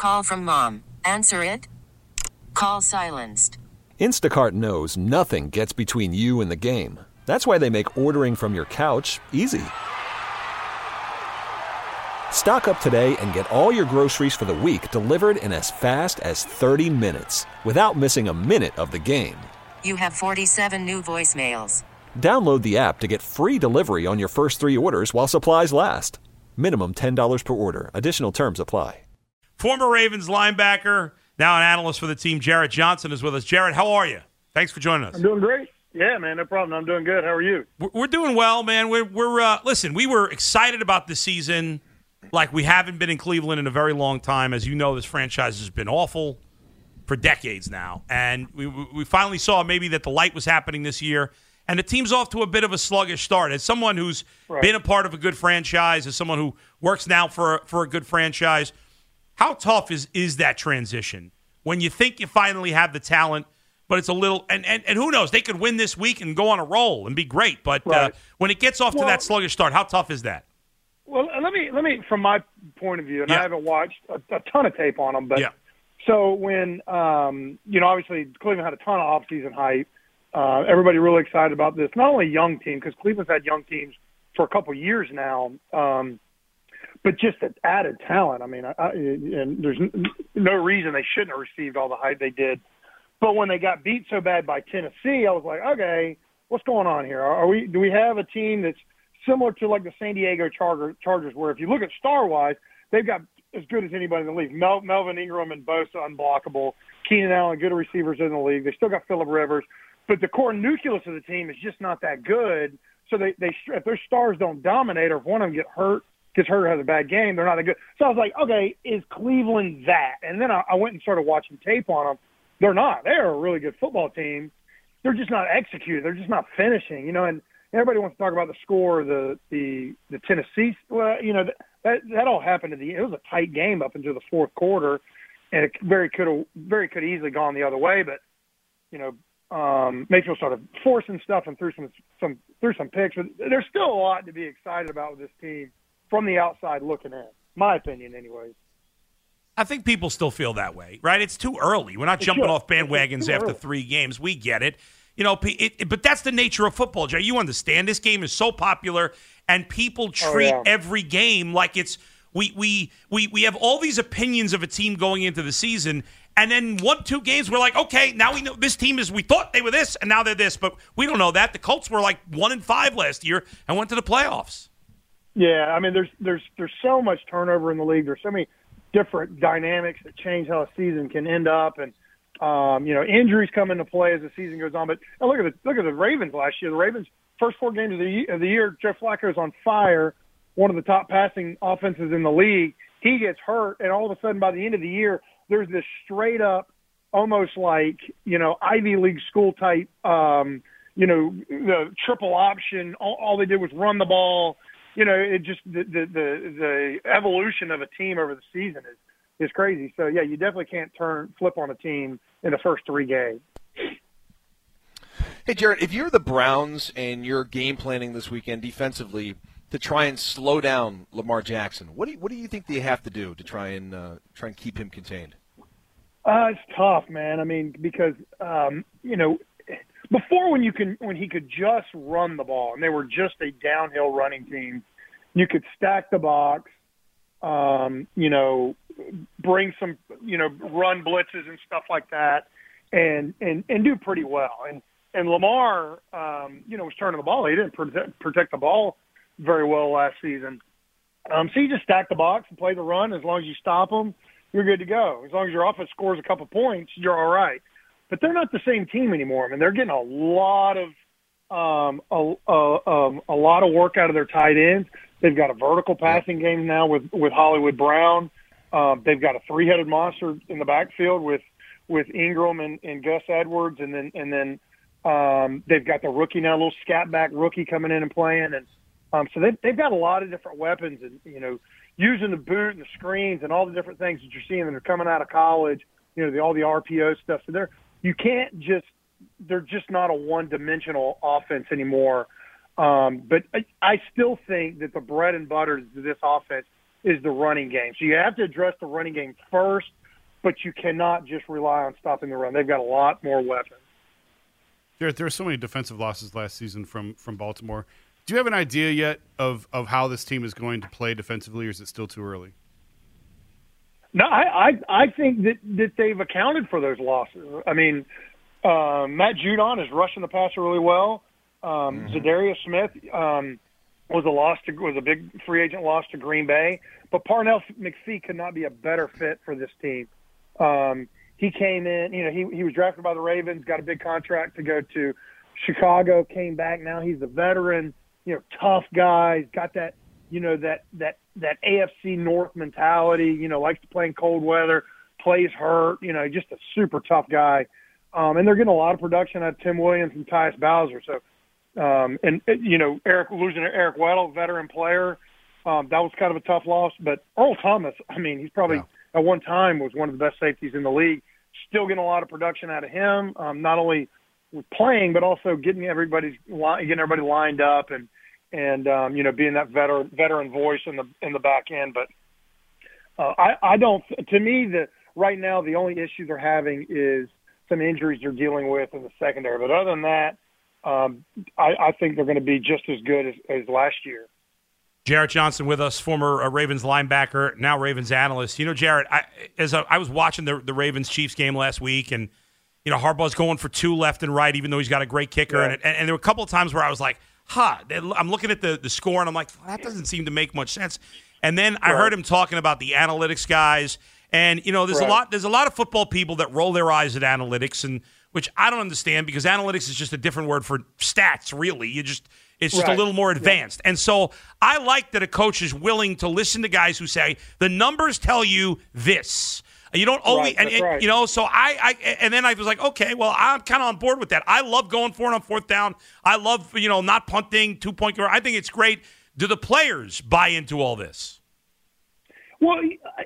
Call from mom. Answer it. Call silenced. Instacart knows nothing gets between you and the game. That's why they make ordering from your couch easy. Stock up today and get all your groceries for the week delivered in as fast as 30 minutes without missing a minute of the game. You have 47 new voicemails. Download the app to get free delivery on your first 3 orders while supplies last. Minimum $10 per order. Additional terms apply. Former Ravens linebacker, now an analyst for the team, Jarrett Johnson is with us. Jarrett, how are you? Thanks for joining us. I'm doing great. Yeah, man, no problem. I'm doing good. How are you? We're doing well, man. Listen, we were excited about the season like we haven't been in Cleveland in a very long time. As you know, this franchise has been awful for decades now. And we finally saw maybe that the light was happening this year. And the team's off to a bit of a sluggish start. As someone who's been a part of a good franchise, as someone who works now for a good franchise, how tough is that transition when you think you finally have the talent, but it's a little and who knows, they could win this week and go on a roll and be great. But when it gets off to that sluggish start, how tough is that? Well, let me from my point of view, and I haven't watched a ton of tape on them, but so when obviously Cleveland had a ton of off-season hype. Everybody really excited about this. Not only a young team, because Cleveland's had young teams for a couple years now, but just an added talent. I mean, and there's no reason they shouldn't have received all the hype they did. But when they got beat so bad by Tennessee, I was like, okay, what's going on here? Do we have a team that's similar to like the San Diego Chargers, where if you look at star-wise, they've got as good as anybody in the league. Melvin Ingram and Bosa unblockable. Keenan Allen, good receivers in the league. They still got Phillip Rivers. But the core nucleus of the team is just not that good. So they if their stars don't dominate, or if one of them gets hurt, has a bad game, they're not that good. So I was like, okay, is Cleveland that? And then I went and started watching tape on them. They're not. They're a really good football team. They're just not executed. They're just not finishing. And everybody wants to talk about the score of the Tennessee. Well, that all happened it was a tight game up until the fourth quarter, and it very could easily gone the other way. But Mayfield started forcing stuff and threw some picks. But there's still a lot to be excited about with this team from the outside looking in. My opinion, anyways. I think people still feel that way, right? It's too early. We're not jumping off bandwagons after 3 games. We get it. But that's the nature of football, Jay. You understand this game is so popular, and people treat every game like it's we have all these opinions of a team going into the season. And then 1-2 games, we're like, okay, now we know this team we thought they were this, and now they're this. But we don't know that. The Colts were like 1-5 last year and went to the playoffs. Yeah, I mean, there's so much turnover in the league. There's so many different dynamics that change how a season can end up, and injuries come into play as the season goes on. But look at the Ravens last year. The Ravens' first 4 games of the year, Joe Flacco is on fire, one of the top passing offenses in the league. He gets hurt, and all of a sudden, by the end of the year, there's this straight up, almost like, Ivy League school type, the triple option. All they did was run the ball. It just, the evolution of a team over the season is crazy. So yeah, you definitely can't flip on a team in the first 3 games. Hey, Jarrett, if you're the Browns and you're game planning this weekend defensively to try and slow down Lamar Jackson, what do you think they have to do to try and keep him contained? It's tough, man. I mean, because before when he could just run the ball and they were just a downhill running team, you could stack the box, bring some run blitzes and stuff like that, and do pretty well. And Lamar, was turning the ball. He didn't protect the ball very well last season. So you just stack the box and play the run. As long as you stop them, you're good to go. As long as your offense scores a couple points, you're all right. But they're not the same team anymore. I mean, they're getting a lot of work out of their tight ends. They've got a vertical passing game now with Hollywood Brown. They've got a 3-headed monster in the backfield with Ingram and Gus Edwards, and then they've got the rookie now, a little scat back rookie coming in and playing, and so they've got a lot of different weapons, and using the boot and the screens and all the different things that you're seeing that are coming out of college. All the RPO stuff. So they're just not a one-dimensional offense anymore. But I still think that the bread and butter to this offense is the running game. So you have to address the running game first, but you cannot just rely on stopping the run. They've got a lot more weapons. Jarrett, there were so many defensive losses last season from Baltimore. Do you have an idea yet of how this team is going to play defensively, or is it still too early? No, I think that they've accounted for those losses. I mean, Matt Judon is rushing the passer really well. Zadarius Smith was a big free agent loss to Green Bay, but Parnell McPhee could not be a better fit for this team. He came in, he was drafted by the Ravens, got a big contract to go to Chicago, came back. Now he's a veteran, tough guy. He's got that, that AFC North mentality, likes to play in cold weather, plays hurt, just a super tough guy. And they're getting a lot of production out of Tim Williams and Tyus Bowser. So, losing Eric Weddle, veteran player, that was kind of a tough loss. But Earl Thomas, he's probably at one time was one of the best safeties in the league. Still getting a lot of production out of him, not only with playing, but also getting everybody lined up and being that veteran voice in the back end. But I don't. To me, right now the only issue they're having is some injuries they're dealing with in the secondary. But other than that, I think they're going to be just as good as last year. Jarrett Johnson with us, former Ravens linebacker, now Ravens analyst. Jarrett, I was watching the Ravens-Chiefs game last week, and Harbaugh's going for two left and right, even though he's got a great kicker. Yeah. And there were a couple of times where I was like, I'm looking at the score, and I'm like, that doesn't seem to make much sense. And then I heard him talking about the analytics guys. And, there's a lot of football people that roll their eyes at analytics, and which I don't understand because analytics is just a different word for stats, really. It's just a little more advanced. Yeah. And so I like that a coach is willing to listen to guys who say, the numbers tell you this. You don't always, so and then I was like, okay, well, I'm kind of on board with that. I love going for it on fourth down. I love, not punting, 2-point conversion. I think it's great. Do the players buy into all this? Well,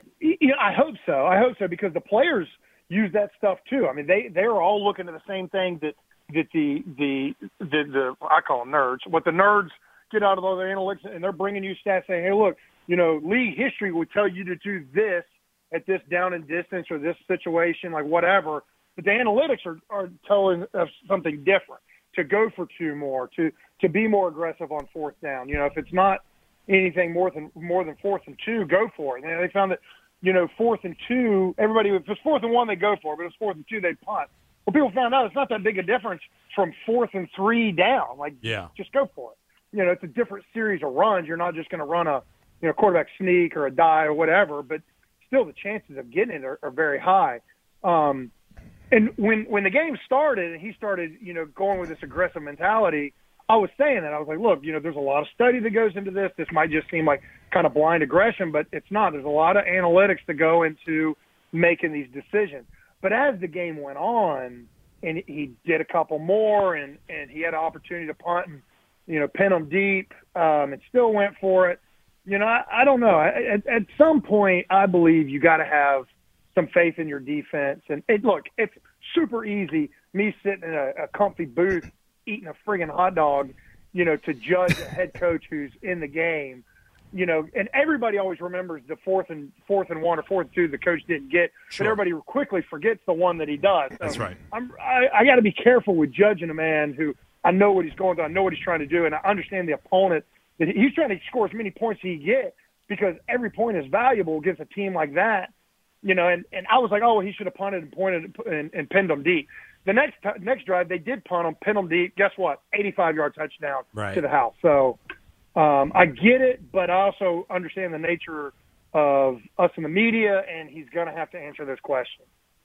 I hope so. Because the players use that stuff too. They're all looking at the same thing that the I call them nerds. What the nerds get out of those analytics, and they're bringing you stats saying, hey, look, league history would tell you to do this at this down and distance or this situation, like whatever. But the analytics are telling us something different, to go for two more, to be more aggressive on fourth down. If it's not anything more than 4th and 2, go for it. And they found that, 4th and 2, everybody, if it's 4th and 1, they go for it, but if it's 4th and 2, they punt. Well, people found out it's not that big a difference from 4th and 3 down. Just go for it. It's a different series of runs. You're not just going to run a, quarterback sneak or a die or whatever, but still the chances of getting it are very high. And when the game started and he started, going with this aggressive mentality, I was saying that. I was like, look, there's a lot of study that goes into this. This might just seem like kind of blind aggression, but it's not. There's a lot of analytics that go into making these decisions. But as the game went on and he did a couple more and he had an opportunity to punt and, pin them deep and still went for it, I don't know. At some point, I believe you got to have some faith in your defense. And look, it's super easy, me sitting in a comfy booth eating a friggin' hot dog, to judge a head coach who's in the game, and everybody always remembers the 4th and 1 or 4th and 2 the coach didn't get, sure. But everybody quickly forgets the one that he does. So that's right. I got to be careful with judging a man who I know what he's going through, I know what he's trying to do, and I understand the opponent that he's trying to score as many points as he get because every point is valuable against a team like that, and I was like, oh, he should have punted and pointed and pinned them deep. The next drive, they did punt them, pin them deep. Guess what? 85-yard touchdown to the house. So I get it, but I also understand the nature of us in the media, and he's going to have to answer this question.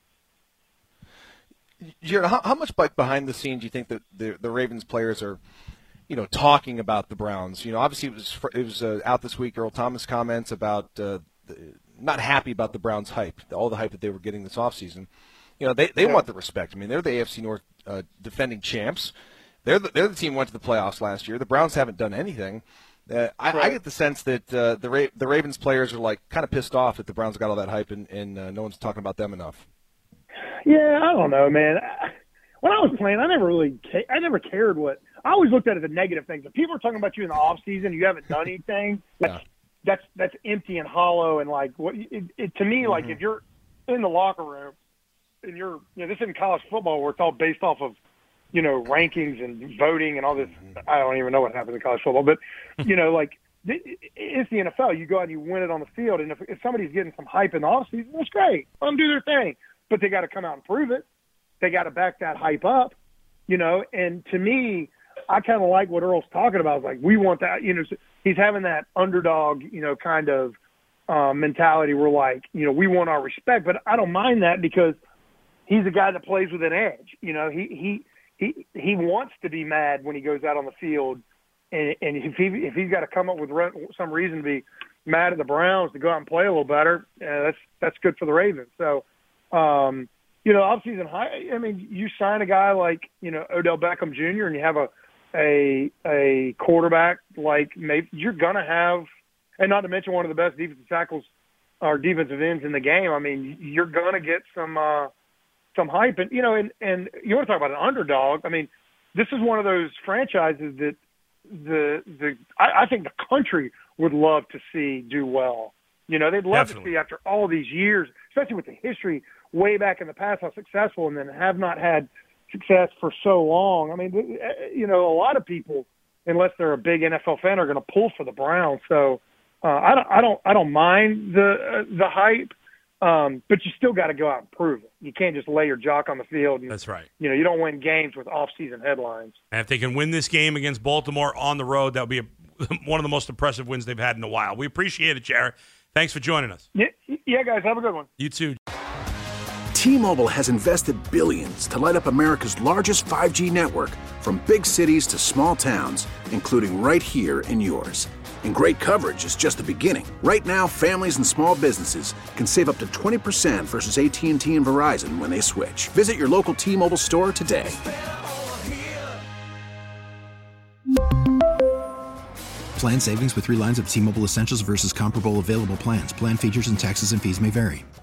Jared, how much behind the scenes do you think that the Ravens players are, talking about the Browns? Obviously it was out this week. Earl Thomas comments about not happy about the Browns' hype, all the hype that they were getting this offseason. They want the respect. They're the AFC North defending champs. They're the team who went to the playoffs last year. The Browns haven't done anything. I get the sense that the Ravens players are kind of pissed off that the Browns got all that hype and no one's talking about them enough. Yeah, I don't know, man. When I was playing, I never cared what. I always looked at it as a negative thing. If people are talking about you in the off season, you haven't done anything. that's empty and hollow. And like what to me, like if you're in the locker room and this isn't college football where it's all based off of, rankings and voting and all this. I don't even know what happens in college football, but like it's the NFL. You go out and you win it on the field. And if somebody's getting some hype in the offseason, that's great. Let them do their thing, but they got to come out and prove it. They got to back that hype up, and to me, I kind of like what Earl's talking about. It's like, we want that, he's having that underdog, kind of mentality where like, we want our respect, but I don't mind that because he's a guy that plays with an edge. He wants to be mad when he goes out on the field. And if he's got to come up with some reason to be mad at the Browns to go out and play a little better, that's good for the Ravens. So, offseason high. I mean, you sign a guy like Odell Beckham Jr. and you have a quarterback like maybe you're gonna have, and not to mention one of the best defensive tackles or defensive ends in the game. I mean, you're gonna get some hype, and and you want to talk about an underdog. I mean, this is one of those franchises that I think the country would love to see do well. They'd love to see after all these years, especially with the history way back in the past, how successful, and then have not had success for so long. I mean, a lot of people, unless they're a big NFL fan, are going to pull for the Browns. So I don't mind the hype, but you still got to go out and prove it. You can't just lay your jock on the field. And, that's right. You don't win games with off-season headlines. And if they can win this game against Baltimore on the road, that would be one of the most impressive wins they've had in a while. We appreciate it, Jared. Thanks for joining us. Yeah, guys, have a good one. You too. T-Mobile has invested billions to light up America's largest 5G network, from big cities to small towns, including right here in yours. And great coverage is just the beginning. Right now, families and small businesses can save up to 20% versus AT&T and Verizon when they switch. Visit your local T-Mobile store today. Plan savings with 3 lines of T-Mobile Essentials versus comparable available plans. Plan features and taxes and fees may vary.